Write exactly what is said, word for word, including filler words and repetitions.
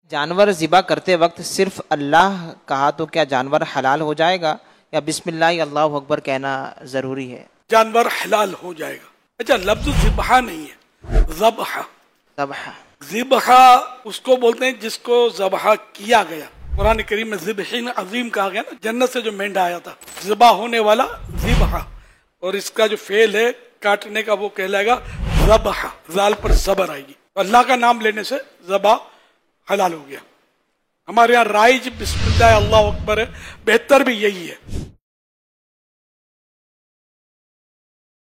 जानवर ज़िबा करते वक्त सिर्फ अल्लाह कहा तो क्या जानवर हलाल हो जाएगा या बिस्मिल्लाह अल्लाहु अकबर कहना ज़रूरी है? जानवर हलाल हो जाएगा। अच्छा, लफ्ज़ ज़िबहा नहीं है, ज़बहा। ज़बहा ज़िबहा उसको बोलते हैं जिसको ज़बहा किया गया। कुरान करीम में ज़िबहीन अजीम कहा गया ना, जन्नत से जो मेंढा आया था, ज़िबा होने वाला ज़िबहा, और इसका जो फेल है काटने का वो कहलाएगा ज़बहा, ज़ाल पर ज़बर आएगी। अल्लाह का नाम लेने से ज़बा हलाल हो गया। हमारे यहाँ राइज बिस्मिल्लाह अल्लाहु अकबर है, बेहतर भी यही है।